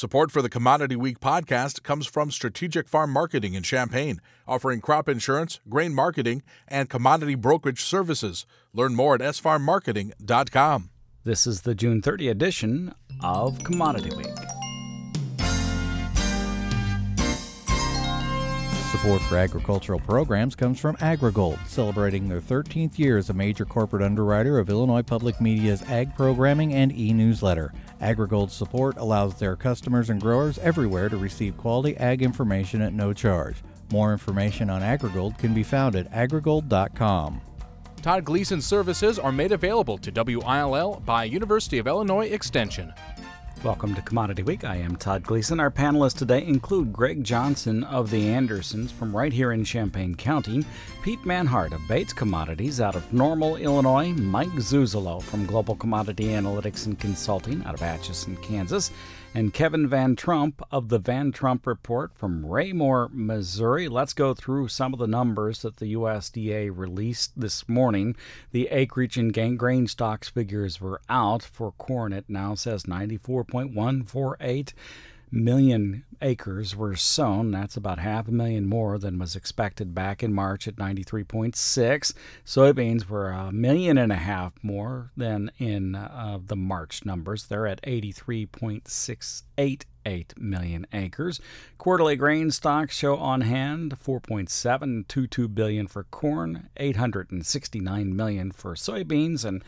Support for the Commodity Week podcast comes from Strategic Farm Marketing in Champaign, offering crop insurance, grain marketing, and commodity brokerage services. Learn more at sfarmmarketing.com. This is the June 30 edition of Commodity Week. Support for agricultural programs comes from AgriGold, celebrating their 13th year as a major corporate underwriter of Illinois Public Media's ag programming and e-newsletter. AgriGold's support allows their customers and growers everywhere to receive quality ag information at no charge. More information on AgriGold can be found at agrigold.com. Todd Gleason services are made available to WILL by University of Illinois Extension. Welcome to Commodity Week. I am Todd Gleason. Our panelists today include Greg Johnson of the Andersons from right here in Champaign County, Pete Manhart of Bates Commodities out of Normal, Illinois, Mike Zuzolo from Global Commodity Analytics and Consulting out of Atchison, Kansas, and Kevin Van Trump of the Van Trump Report from Raymore, Missouri. Let's go through some of the numbers that the USDA released this morning. The acreage and grain stocks figures were out. For corn, it now says 94.148 million acres were sown. That's about 500,000 more than was expected back in March at 93.6. Soybeans were 1.5 million more than in the March numbers. They're at 83.688 million acres. Quarterly grain stocks show on hand 4.722 billion for corn, 869 million for soybeans, and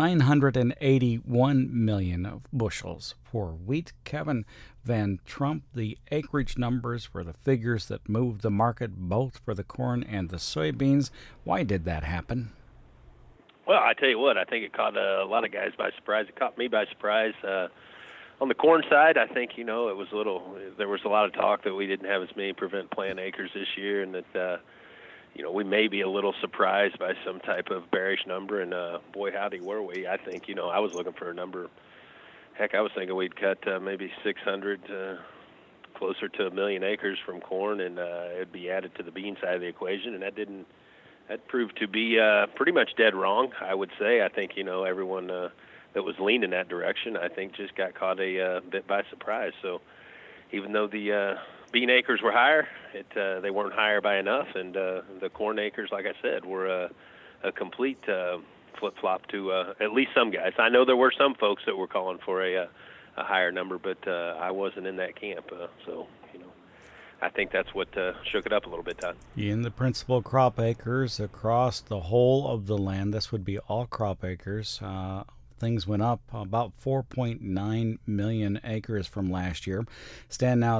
981 million bushels for wheat. Kevin Van Trump, the acreage numbers were the figures that moved the market both for the corn and the soybeans. Why did that happen? Well, I tell you what, I think it caught a lot of guys by surprise. It caught me by surprise. On the corn side, I think, there was a lot of talk that we didn't have as many prevent plant acres this year, and that, we may be a little surprised by some type of bearish number, and boy, howdy were we. I think, I was looking for a number. Heck, I was thinking we'd cut maybe 600, closer to 1 million acres from corn, and it'd be added to the bean side of the equation, and that proved to be pretty much dead wrong, I would say. I think, everyone that was leaning that direction, I think just got caught a bit by surprise. So even though the bean acres were higher, they weren't higher by enough, and the corn acres, like I said, were a complete flip-flop to at least some guys. I know there were some folks that were calling for a higher number, but I wasn't in that camp. So I think that's what shook it up a little bit, Todd. In the principal crop acres across the whole of the land, this would be all crop acres, things went up about 4.9 million acres from last year, stand now at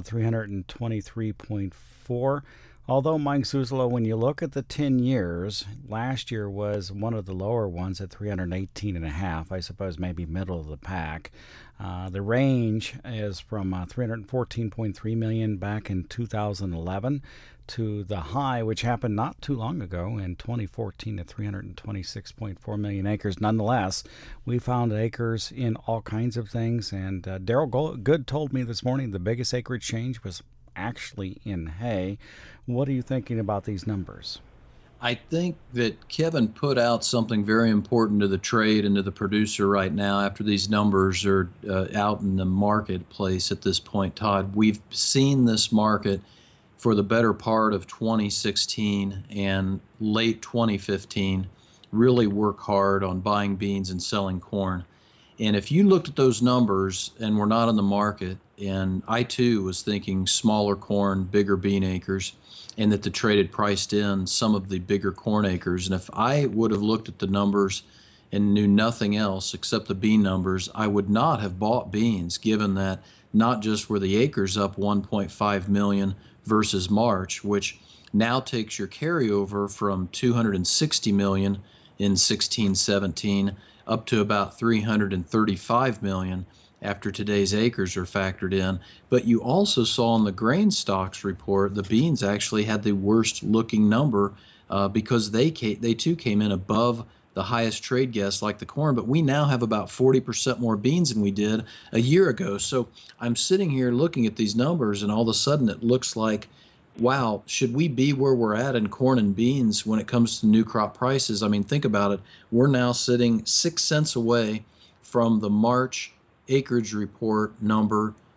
323.4. Although, Mike Zuzolo, when you look at the 10 years, last year was one of the lower ones at 318.5, I suppose maybe middle of the pack. The range is from 314.3 million back in 2011 to the high, which happened not too long ago in 2014 at 326.4 million acres. Nonetheless, we found acres in all kinds of things, and Daryl Good told me this morning the biggest acreage change was actually in hay. What are you thinking about these numbers? I think that Kevin put out something very important to the trade and to the producer right now after these numbers are out in the marketplace at this point, Todd. We've seen this market for the better part of 2016 and late 2015 really work hard on buying beans and selling corn. And if you looked at those numbers and were not in the market, and I too was thinking smaller corn, bigger bean acres, and that the trade had priced in some of the bigger corn acres. And if I would have looked at the numbers and knew nothing else except the bean numbers, I would not have bought beans, given that not just were the acres up 1.5 million versus March, which now takes your carryover from 260 million in 16-17 up to about 335 million after today's acres are factored in. But you also saw in the grain stocks report the beans actually had the worst looking number because they too came in above the highest trade guess like the corn, but we now have about 40% more beans than we did a year ago. So I'm sitting here looking at these numbers, and all of a sudden it looks like, wow, should we be where we're at in corn and beans when it comes to new crop prices? I mean, think about it. We're now sitting 6 cents away from the March acreage report number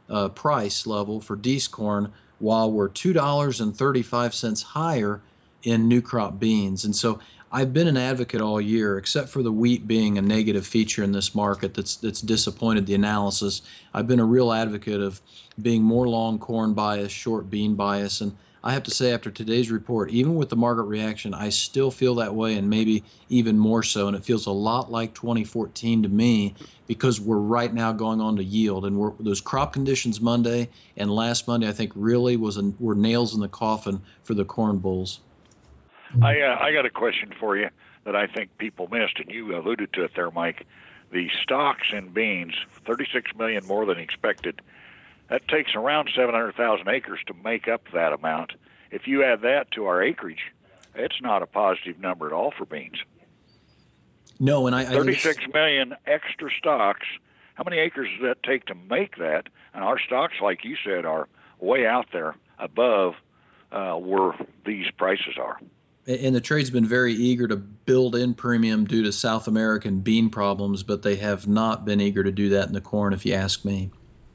price level for Dees corn, while we're $2.35 higher in new crop beans. And so I've been an advocate all year, except for the wheat being a negative feature in this market that's disappointed the analysis. I've been a real advocate of being more long corn bias, short bean bias. And I have to say, after today's report, even with the market reaction, I still feel that way, and maybe even more so. And it feels a lot like 2014 to me, because we're right now going on to yield. And those crop conditions Monday and last Monday, I think, really were nails in the coffin for the corn bulls. I got a question for you that I think people missed, and you alluded to it there, Mike. The stocks in beans, 36 million more than expected. That takes around 700,000 acres to make up that amount. If you add that to our acreage, it's not a positive number at all for beans. No, and I 36 million extra stocks. How many acres does that take to make that? And our stocks, like you said, are way out there above where these prices are. And the trade's been very eager to build in premium due to South American bean problems, but they have not been eager to do that in the corn, if you ask me.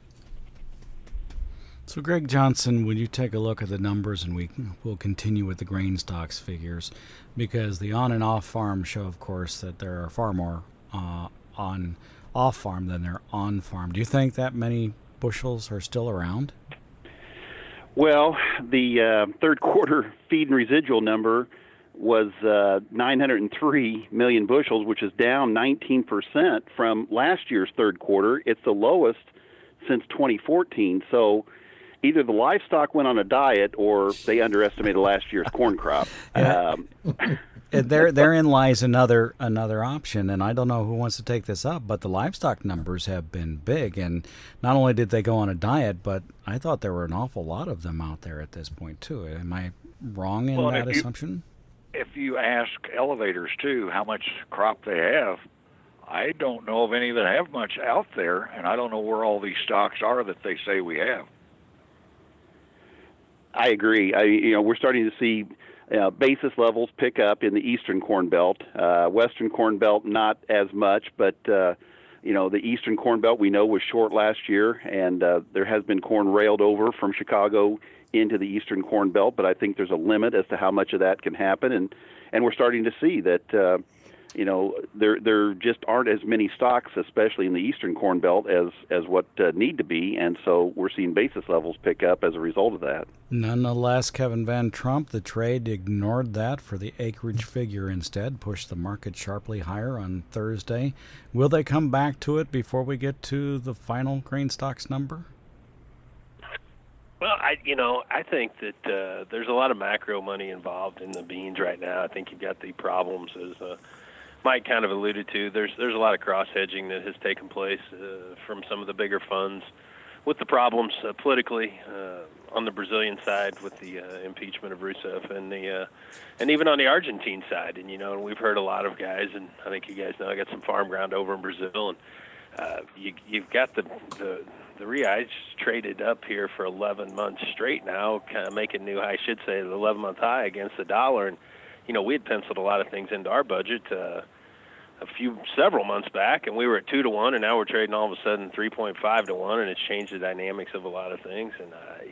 So, Greg Johnson, would you take a look at the numbers, and we'll continue with the grain stocks figures, because the on and off farm show, of course, that there are far more on off farm than there on farm. Do you think that many bushels are still around? Well, the third quarter feed and residual number was 903 million bushels, which is down 19% from last year's third quarter. It's the lowest since 2014. So either the livestock went on a diet or they underestimated last year's corn crop. Therein lies another option, and I don't know who wants to take this up, but the livestock numbers have been big, and not only did they go on a diet, but I thought there were an awful lot of them out there at this point, too. Am I wrong in that assumption? If you ask elevators, too, how much crop they have, I don't know of any that have much out there, and I don't know where all these stocks are that they say we have. I agree. We're starting to see basis levels pick up in the eastern corn belt. Western corn belt, not as much, but the eastern corn belt we know was short last year, and there has been corn railed over from Chicago into the eastern corn belt, but I think there's a limit as to how much of that can happen, and we're starting to see that there just aren't as many stocks, especially in the eastern corn belt, as what need to be, and so we're seeing basis levels pick up as a result of that. Nonetheless, Kevin Van Trump, the trade ignored that for the acreage figure instead, pushed the market sharply higher on Thursday. Will they come back to it before we get to the final grain stocks number? Well, I think that there's a lot of macro money involved in the beans right now. I think you've got the problems, as Mike kind of alluded to. There's a lot of cross-hedging that has taken place from some of the bigger funds with the problems politically on the Brazilian side with the impeachment of Rousseff and even on the Argentine side. And, we've heard a lot of guys, and I think you guys know I got some farm ground over in Brazil, and you've got the reais traded up here for 11 months straight now, kind of making new high, I should say, the 11-month high against the dollar. And, we had penciled a lot of things into our budget several months back, and we were at 2-1, and now we're trading all of a sudden 3.5-1, and it's changed the dynamics of a lot of things. And,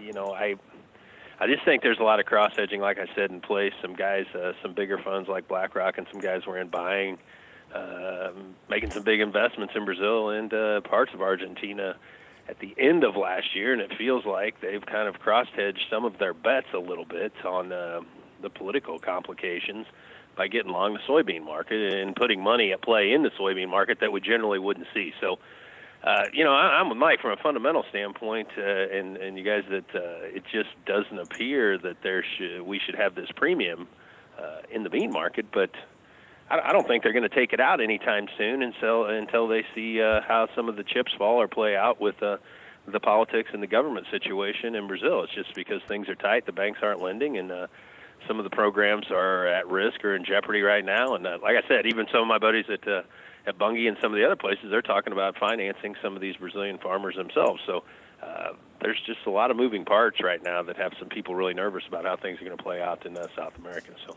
I just think there's a lot of cross-hedging, like I said, in place. Some guys, some bigger funds like BlackRock and some guys were in buying, making some big investments in Brazil and parts of Argentina at the end of last year, and it feels like they've kind of cross-hedged some of their bets a little bit on the political complications by getting long the soybean market and putting money at play in the soybean market that we generally wouldn't see. So, I'm with Mike from a fundamental standpoint, and you guys, that it just doesn't appear that we should have this premium in the bean market, but I don't think they're going to take it out anytime soon until they see how some of the chips fall or play out with the politics and the government situation in Brazil. It's just because things are tight, the banks aren't lending, and some of the programs are at risk or in jeopardy right now. And like I said, even some of my buddies at Bunge and some of the other places, they're talking about financing some of these Brazilian farmers themselves. So there's just a lot of moving parts right now that have some people really nervous about how things are going to play out in South America. So,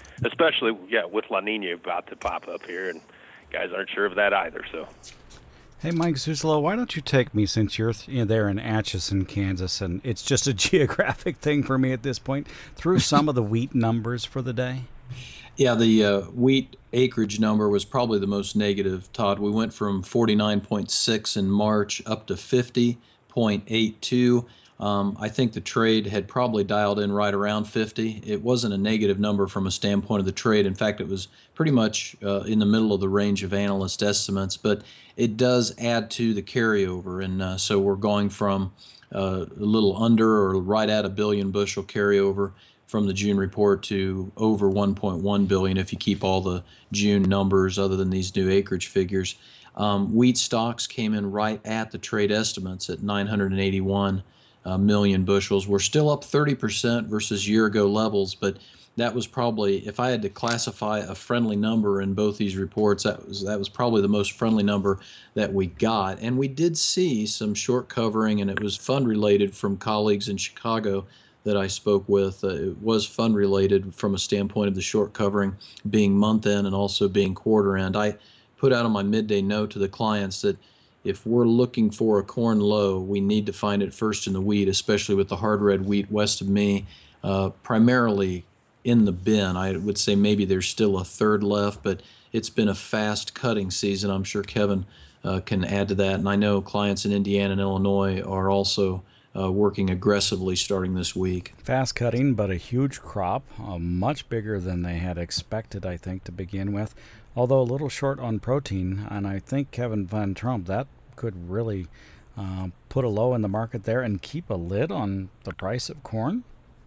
especially, with La Nina about to pop up here, and guys aren't sure of that either. So, Hey, Mike Zuzolo, why don't you take me, since you're there in Atchison, Kansas, and it's just a geographic thing for me at this point, through some of the wheat numbers for the day? Yeah, the wheat acreage number was probably the most negative, Todd. We went from 49.6 in March up to 50.82. I think the trade had probably dialed in right around 50. It wasn't a negative number from a standpoint of the trade. In fact, it was pretty much in the middle of the range of analyst estimates, but it does add to the carryover. And so we're going from a little under or right at a billion bushel carryover from the June report to over 1.1 billion if you keep all the June numbers other than these new acreage figures. Wheat stocks came in right at the trade estimates at 981 million bushels. We're still up 30% versus year-ago levels, but that was probably, if I had to classify a friendly number in both these reports, that was probably the most friendly number that we got. And we did see some short covering, and it was fund-related from colleagues in Chicago that I spoke with. It was fund-related from a standpoint of the short covering being month-end and also being quarter-end. I put out on my midday note to the clients that if we're looking for a corn low, we need to find it first in the wheat, especially with the hard red wheat west of me, primarily in the bin. I would say maybe there's still a third left, but it's been a fast cutting season. I'm sure Kevin can add to that. And I know clients in Indiana and Illinois are also working aggressively starting this week. Fast cutting, but a huge crop, much bigger than they had expected, I think, to begin with, although a little short on protein. And I think Kevin Van Trump, that could really put a low in the market there and keep a lid on the price of corn.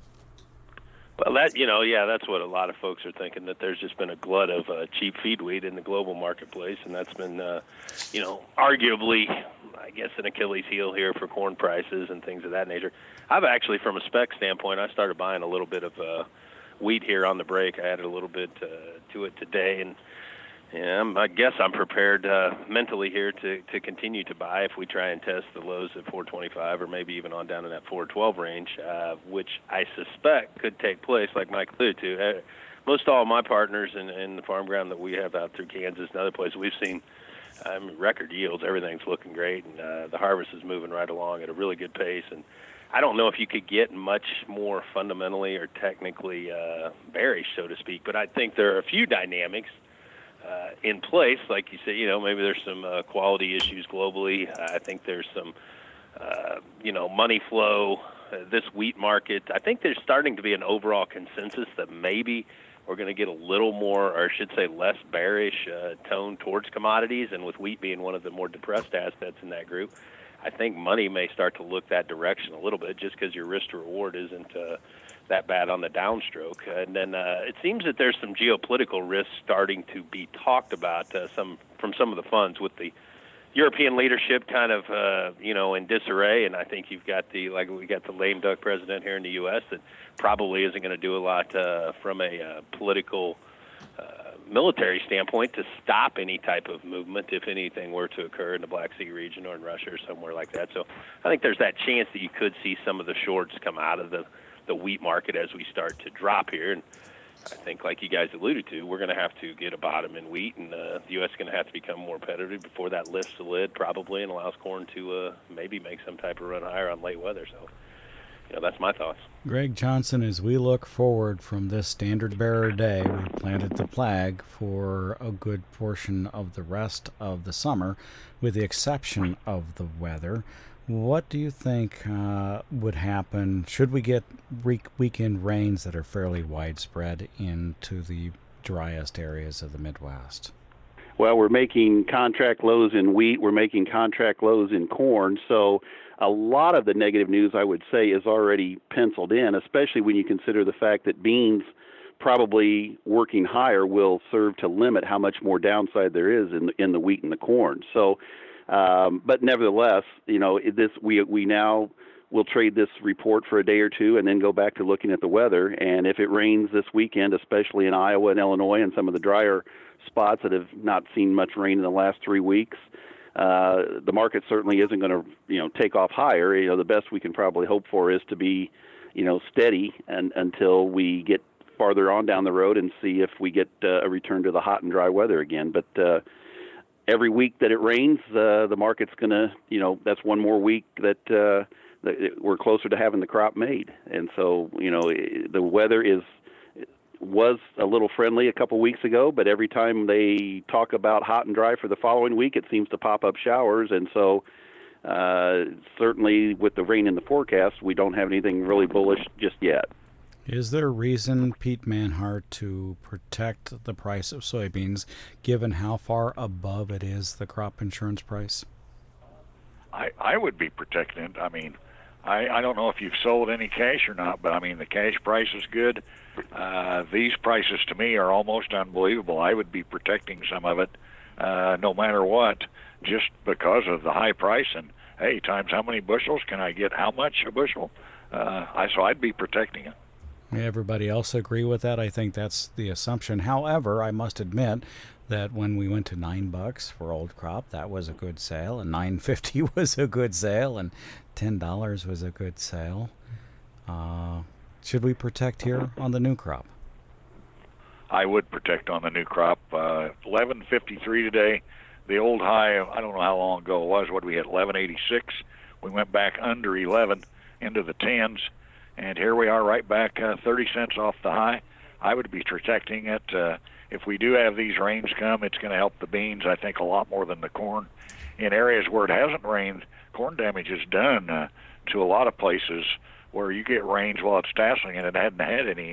Well, that's what a lot of folks are thinking, that there's just been a glut of cheap feed wheat in the global marketplace, and that's been, arguably, I guess, an Achilles heel here for corn prices and things of that nature. I've actually, from a spec standpoint, I started buying a little bit of wheat here on the break. I added a little bit to it today, and I guess I'm prepared mentally here to continue to buy if we try and test the lows at 425 or maybe even on down in that 412 range, which I suspect could take place, like Mike alluded to. Most all of my partners in the farm ground that we have out through Kansas and other places, we've seen record yields. Everything's looking great, and the harvest is moving right along at a really good pace. And I don't know if you could get much more fundamentally or technically bearish, so to speak, but I think there are a few dynamics in place, like you said. Maybe there's some quality issues globally. I think there's some, money flow. This wheat market, I think there's starting to be an overall consensus that maybe we're going to get a little more, or I should say less bearish tone towards commodities. And with wheat being one of the more depressed assets in that group, I think money may start to look that direction a little bit, just because your risk to reward isn't that bad on the downstroke. And then it seems that there's some geopolitical risks starting to be talked about from some of the funds, with the European leadership kind of in disarray. And I think we got the lame duck president here in the U.S. that probably isn't going to do a lot from a political military standpoint to stop any type of movement if anything were to occur in the Black Sea region or in Russia or somewhere like that. So I think there's that chance that you could see some of the shorts come out of the wheat market as we start to drop here. And I think, like you guys alluded to, we're going to have to get a bottom in wheat, and the U.S. is going to have to become more competitive before that lifts the lid probably and allows corn to maybe make some type of run higher on late weather. So that's my thoughts. Greg Johnson, as we look forward from this standard bearer day, we planted the flag for a good portion of the rest of the summer, with the exception of the weather. What do you think would happen should we get weekend rains that are fairly widespread into the driest areas of the Midwest? Well, we're making contract lows in wheat. We're making contract lows in corn. So a lot of the negative news, I would say, is already penciled in, especially when you consider the fact that beans probably working higher will serve to limit how much more downside there is in the wheat and the corn. So, but nevertheless, we now will trade this report for a day or two and then go back to looking at the weather. And if it rains this weekend, especially in Iowa and Illinois and some of the drier spots that have not seen much rain in the last 3 weeks, the market certainly isn't going to, take off higher. The best we can probably hope for is to be, steady until we get farther on down the road and see if we get a return to the hot and dry weather again. But every week that it rains, the market's going to, that's one more week that we're closer to having the crop made. And so, the weather was a little friendly a couple weeks ago, but every time they talk about hot and dry for the following week, it seems to pop up showers. And so certainly with the rain in the forecast, we don't have anything really bullish just yet. Is there a reason, Pete Manhart, to protect the price of soybeans, given how far above it is the crop insurance price? I would be protecting it. I mean, I don't know if you've sold any cash or not, but I mean, the cash price is good. These prices to me are almost unbelievable. I would be protecting some of it no matter what, just because of the high price. And, hey, times how many bushels can I get? How much a bushel? So I'd be protecting it. Everybody else agree with that? I think that's the assumption. However, I must admit that when we went to $9 for old crop, that was a good sale, and $9.50 was a good sale, and $10 was a good sale. Should we protect here on the new crop? I would protect on the new crop. 11.53 today. The old high, I don't know how long ago it was. What we had, 11.86. We went back under 11 into the 10s. And here we are right back 30 cents off the high. I would be protecting it. If we do have these rains come, it's going to help the beans, I think, a lot more than the corn. In areas where it hasn't rained, corn damage is done to a lot of places where you get rains while it's tasseling and it hadn't had any.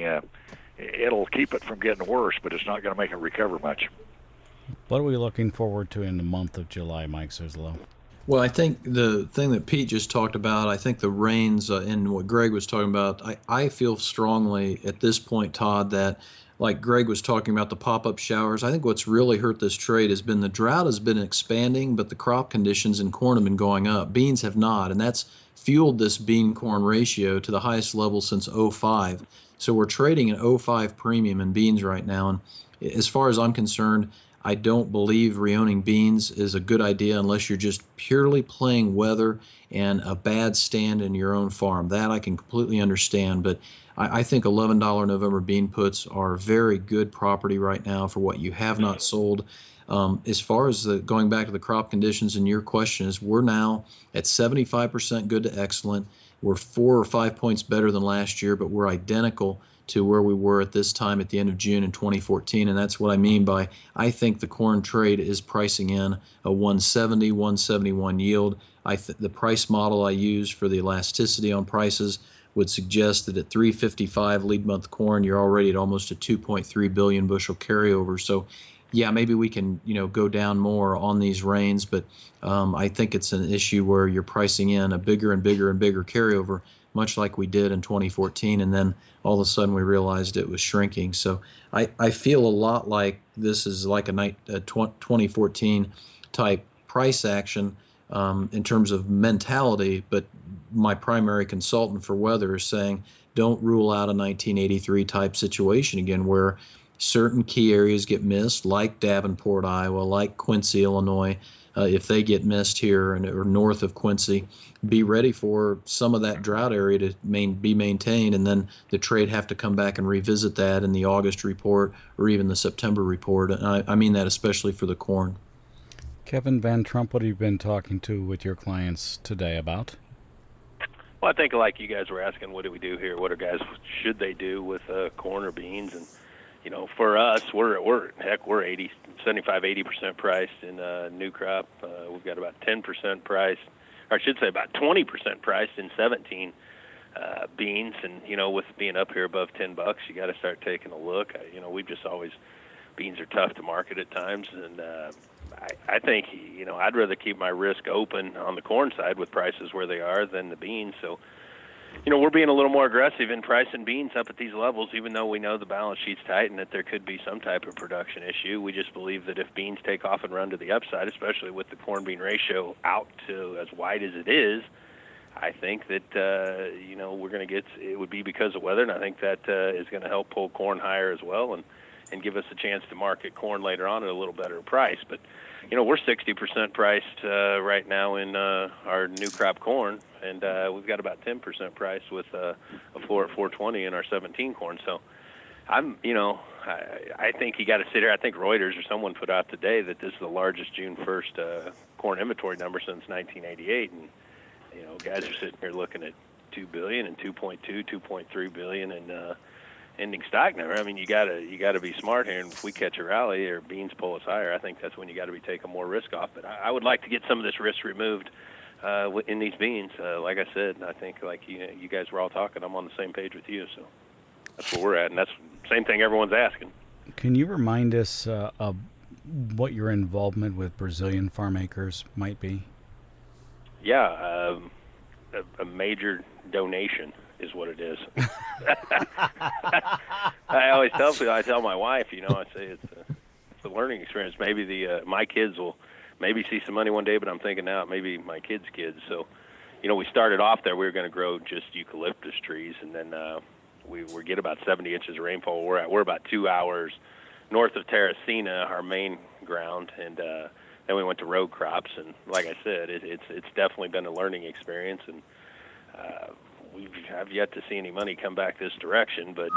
It'll keep it from getting worse, but it's not going to make it recover much. What are we looking forward to in the month of July, Mike Zuzolo? Well, I think the thing that Pete just talked about, I think the rains and what Greg was talking about, I feel strongly at this point, Todd, that like Greg was talking about the pop-up showers, I think what's really hurt this trade has been the drought has been expanding, but the crop conditions in corn have been going up. Beans have not, and that's fueled this bean-corn ratio to the highest level since 2005. So we're trading an 2005 premium in beans right now, and as far as I'm concerned, I don't believe reowning beans is a good idea unless you're just purely playing weather and a bad stand in your own farm. That I can completely understand, but I think $11 November bean puts are very good property right now for what you have not sold. As far as going back to the crop conditions and your question is, we're now at 75% good to excellent. We're 4 or 5 points better than last year, but we're identical to where we were at this time at the end of June in 2014, and that's what I mean by I think the corn trade is pricing in a 170, 171 yield. The price model I use for the elasticity on prices would suggest that at 355 lead month corn, you're already at almost a 2.3 billion bushel carryover. So, yeah, maybe we can go down more on these rains, but I think it's an issue where you're pricing in a bigger and bigger and bigger carryover, much like we did in 2014, and then all of a sudden we realized it was shrinking. So I feel a lot like this is like a 2014 type price action in terms of mentality, but my primary consultant for weather is saying don't rule out a 1983 type situation again where certain key areas get missed, like Davenport, Iowa, like Quincy, Illinois. If they get missed here or north of Quincy, be ready for some of that drought area to be maintained, and then the trade have to come back and revisit that in the August report or even the September report. And I mean that especially for the corn. Kevin Van Trump, what have you been talking to with your clients today about? Well, I think like you guys were asking, what do we do here? What are guys should they do with corn or beans? And for us, we're 75-80% priced in new crop. We've got about 10% priced, or I should say about 20% priced in 17 beans. And with being up here above $10, you got to start taking a look. We've just always beans are tough to market at times, and I think I'd rather keep my risk open on the corn side with prices where they are than the beans. So. We're being a little more aggressive in pricing beans up at these levels, even though we know the balance sheet's tight and that there could be some type of production issue. We just believe that if beans take off and run to the upside, especially with the corn-bean ratio out to as wide as it is, I think that, we're going to get – it would be because of weather, and I think that is going to help pull corn higher as well and give us a chance to market corn later on at a little better price. But, we're 60% priced right now in our new crop corn, and we've got about 10% price with a floor at 420 in our 17 corn. So, I think you got to sit here. I think Reuters or someone put out today that this is the largest June 1st corn inventory number since 1988, and guys are sitting here looking at $2 billion and 2.2, 2.3 billion and ending stock number. I mean, you gotta be smart here, and if we catch a rally or beans pull us higher, I think that's when you got to be taking more risk off. But I would like to get some of this risk removed in these beans. Like I said, I think like you guys were all talking, I'm on the same page with you, so that's where we're at, and that's the same thing everyone's asking. Can you remind us of what your involvement with Brazilian farm acres might be? Yeah, a major donation is what it is. I always tell people, I tell my wife, I say it's a learning experience. Maybe my kids will maybe see some money one day, but I'm thinking now maybe my kids' kids. So, we started off there. We were going to grow just eucalyptus trees, and then we get about 70 inches of rainfall. We're about 2 hours north of Teresina, our main ground, and then we went to row crops. And like I said, it's definitely been a learning experience, and I've yet to see any money come back this direction. But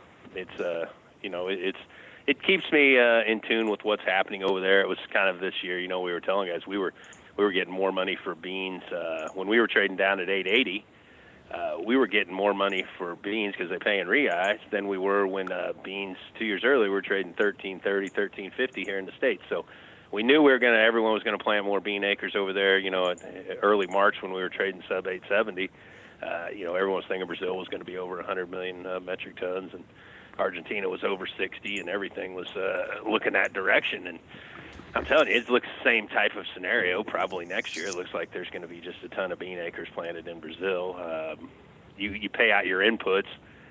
it keeps me in tune with what's happening over there. It was kind of this year, we were telling guys we were getting more money for beans when we were trading down at 880. We were getting more money for beans because they pay in reais than we were when beans 2 years earlier we were trading $13.30, $13.50 here in the States. So we knew everyone was going to plant more bean acres over there. Early March when we were trading sub 870, everyone was thinking Brazil was going to be over 100 million metric tons, and Argentina was over 60, and everything was looking that direction. And I'm telling you, it looks the same type of scenario probably next year. It looks like there's going to be just a ton of bean acres planted in Brazil. You pay out your inputs,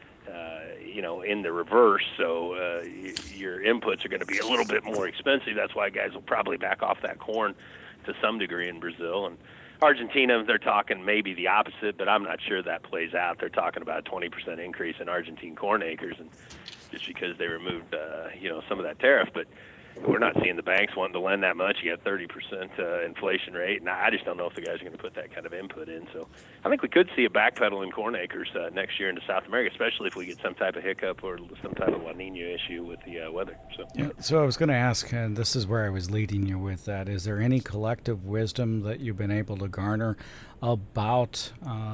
in the reverse, so your inputs are going to be a little bit more expensive. That's why guys will probably back off that corn to some degree in Brazil. And Argentina, they're talking maybe the opposite, but I'm not sure that plays out. They're talking about a 20% increase in Argentine corn acres, and just because they removed, some of that tariff. But we're not seeing the banks wanting to lend that much. You got 30% inflation rate, and I just don't know if the guys are going to put that kind of input in. So I think we could see a backpedal in corn acres next year into South America, especially if we get some type of hiccup or some type of La Nina issue with the weather. So I was going to ask, and this is where I was leading you with that, is there any collective wisdom that you've been able to garner about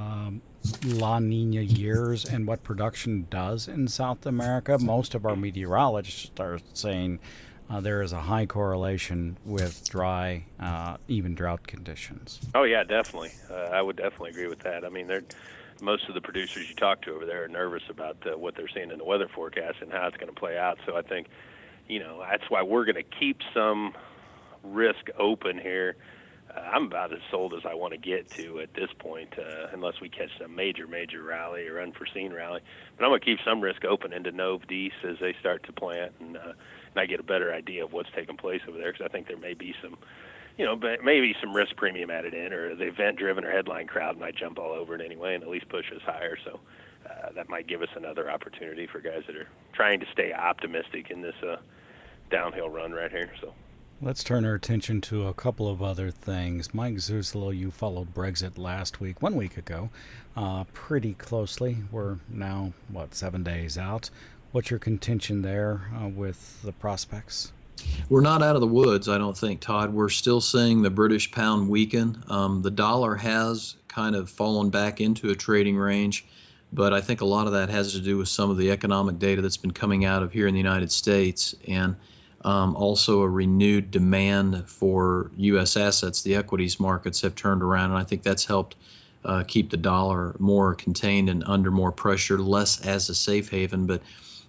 La Nina years and what production does in South America? Most of our meteorologists are saying there is a high correlation with dry, even drought conditions. Oh, yeah, definitely. I would definitely agree with that. I mean, most of the producers you talk to over there are nervous about what they're seeing in the weather forecast and how it's going to play out. So I think, that's why we're going to keep some risk open here. I'm about as sold as I want to get to at this point, unless we catch some major rally or unforeseen rally. But I'm going to keep some risk open into Nove Dece as they start to plant, and I get a better idea of what's taking place over there, because I think there may be some, maybe some risk premium added in, or the event-driven or headline crowd might jump all over it anyway and at least push us higher. So that might give us another opportunity for guys that are trying to stay optimistic in this downhill run right here. So. Let's turn our attention to a couple of other things. Mike Zuzolo, you followed Brexit 1 week ago, pretty closely. We're now, 7 days out. What's your contention there with the prospects? We're not out of the woods, I don't think, Todd. We're still seeing the British pound weaken. The dollar has kind of fallen back into a trading range, but I think a lot of that has to do with some of the economic data that's been coming out of here in the United States, and also a renewed demand for U.S. assets. The equities markets have turned around, and I think that's helped keep the dollar more contained and under more pressure, less as a safe haven. But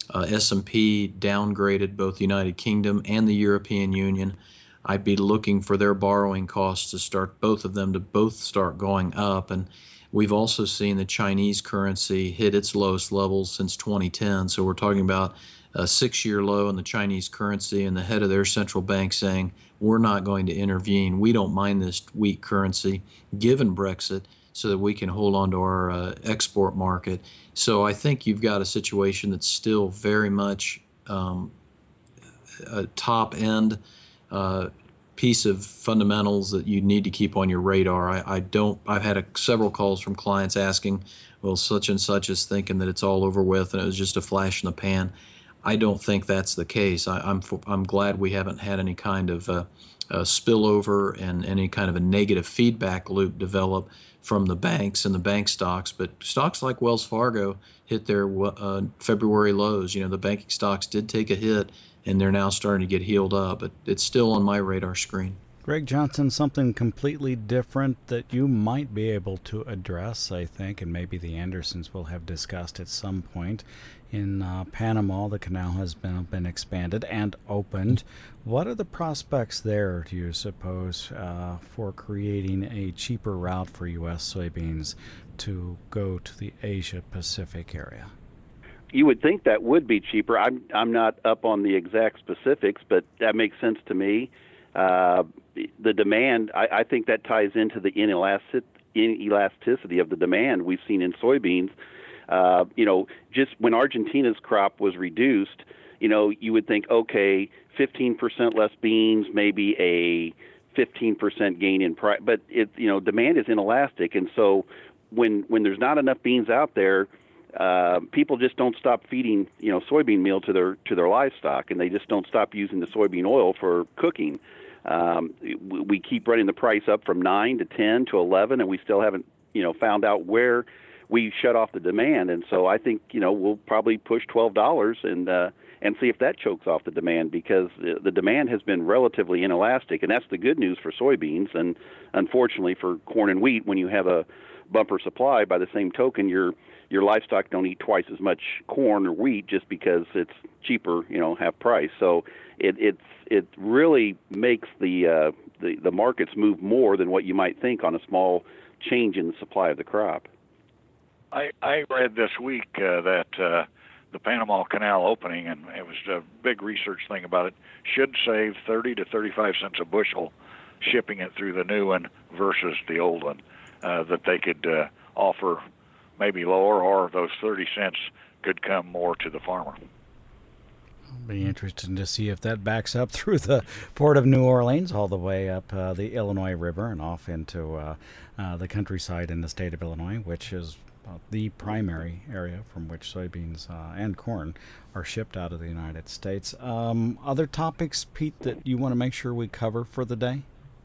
S&P downgraded both the United Kingdom and the European Union. I'd be looking for their borrowing costs to start, both of them to both start going up. And we've also seen the Chinese currency hit its lowest levels since 2010. So we're talking about a 6-year low in the Chinese currency, and the head of their central bank saying, we're not going to intervene. We don't mind this weak currency given Brexit, so that we can hold on to our export market. So I think you've got a situation that's still very much a top-end piece of fundamentals that you need to keep on your radar. I've had several calls from clients asking, well, such and such is thinking that it's all over with and it was just a flash in the pan. I don't think that's the case. I'm glad we haven't had any kind of spillover and any kind of a negative feedback loop develop from the banks and the bank stocks. But stocks like Wells Fargo hit their February lows. The banking stocks did take a hit, and they're now starting to get healed up. But it's still on my radar screen. Greg Johnson, something completely different that you might be able to address, I think, and maybe the Andersons will have discussed at some point. In Panama, the canal has been expanded and opened. What are the prospects there, do you suppose, for creating a cheaper route for U.S. soybeans to go to the Asia-Pacific area? You would think that would be cheaper. I'm not up on the exact specifics, but that makes sense to me. The demand, I think that ties into the inelasticity of the demand we've seen in soybeans. Just when Argentina's crop was reduced, you would think, okay, 15% less beans, maybe a 15% gain in price, but demand is inelastic, and so when there's not enough beans out there, people just don't stop feeding soybean meal to their livestock, and they just don't stop using the soybean oil for cooking. We keep running the price up from 9 to 10 to 11, and we still haven't found out where we shut off the demand. And so I think we'll probably push $12 and see if that chokes off the demand, because the demand has been relatively inelastic, and that's the good news for soybeans. And unfortunately for corn and wheat, when you have a bumper supply, by the same token, your livestock don't eat twice as much corn or wheat just because it's cheaper, half price. So it really makes the markets move more than what you might think on a small change in the supply of the crop. I read this week that the Panama Canal opening, and it was a big research thing about it, should save 30 to 35 cents a bushel shipping it through the new one versus the old one, that they could offer maybe lower, or those 30 cents could come more to the farmer. It'll be interesting to see if that backs up through the port of New Orleans all the way up the Illinois River and off into the countryside in the state of Illinois, which is the primary area from which soybeans and corn are shipped out of the United States. Other topics, Pete, that you want to make sure we cover for the day?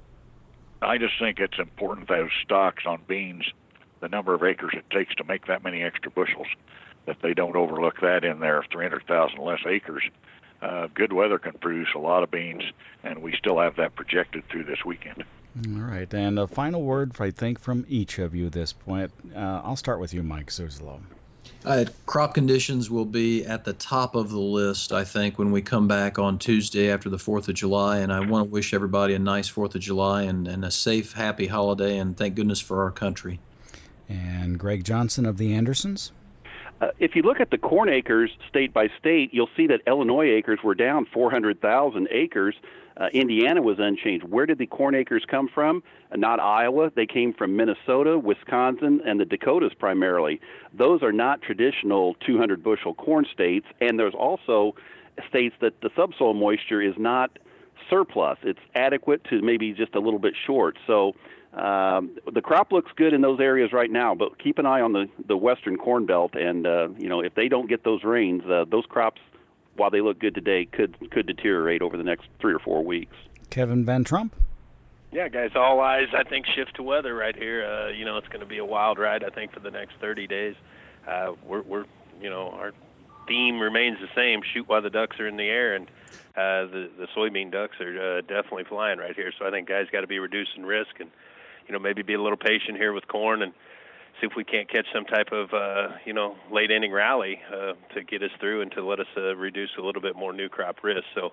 I just think it's important that those stocks on beans, the number of acres it takes to make that many extra bushels, that they don't overlook that in their 300,000 less acres. Good weather can produce a lot of beans, and we still have that projected through this weekend. All right, and a final word, I think, from each of you at this point. I'll start with you, Mike Zuzolo. Crop conditions will be at the top of the list, I think, when we come back on Tuesday after the 4th of July. And I want to wish everybody a nice 4th of July and a safe, happy holiday, and thank goodness for our country. And Greg Johnson of the Andersons? If you look at the corn acres state by state, you'll see that Illinois acres were down 400,000 acres. Indiana was unchanged. Where did the corn acres come from? Not Iowa. They came from Minnesota, Wisconsin, and the Dakotas primarily. Those are not traditional 200-bushel corn states, and there's also states that the subsoil moisture is not surplus. It's adequate to maybe just a little bit short. So the crop looks good in those areas right now, but keep an eye on the western corn belt, and if they don't get those rains, those crops, while they look good today, could deteriorate over the next 3 or 4 weeks. Kevin Van Trump? Yeah, guys, all eyes, I think, shift to weather right here. It's going to be a wild ride, I think, for the next 30 days. We're our theme remains the same, shoot while the ducks are in the air, and the soybean ducks are definitely flying right here. So I think guys got to be reducing risk and, maybe be a little patient here with corn and see if we can't catch some type of, late inning rally to get us through and to let us reduce a little bit more new crop risk. So,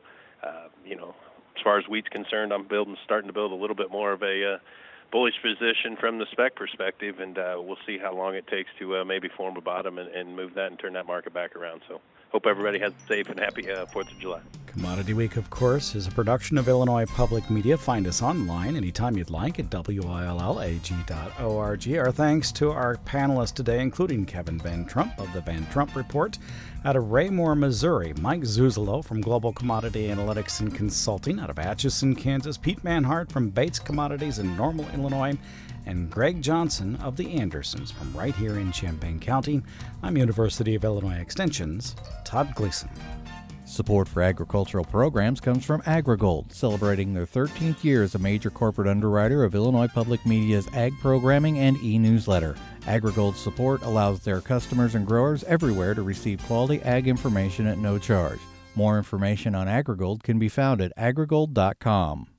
as far as wheat's concerned, I'm starting to build a little bit more of a bullish position from the spec perspective, and we'll see how long it takes to maybe form a bottom and move that and turn that market back around. So hope everybody has a safe and happy 4th of July. Commodity Week, of course, is a production of Illinois Public Media. Find us online anytime you'd like at willag.org. Our thanks to our panelists today, including Kevin Van Trump of the Van Trump Report out of Raymore, Missouri, Mike Zuzolo from Global Commodity Analytics and Consulting out of Atchison, Kansas, Pete Manhart from Bates Commodities in Normal, Illinois, and Greg Johnson of the Andersons from right here in Champaign County. I'm University of Illinois Extension's Todd Gleason. Support for agricultural programs comes from AgriGold, celebrating their 13th year as a major corporate underwriter of Illinois Public Media's ag programming and e-newsletter. AgriGold's support allows their customers and growers everywhere to receive quality ag information at no charge. More information on AgriGold can be found at agrigold.com.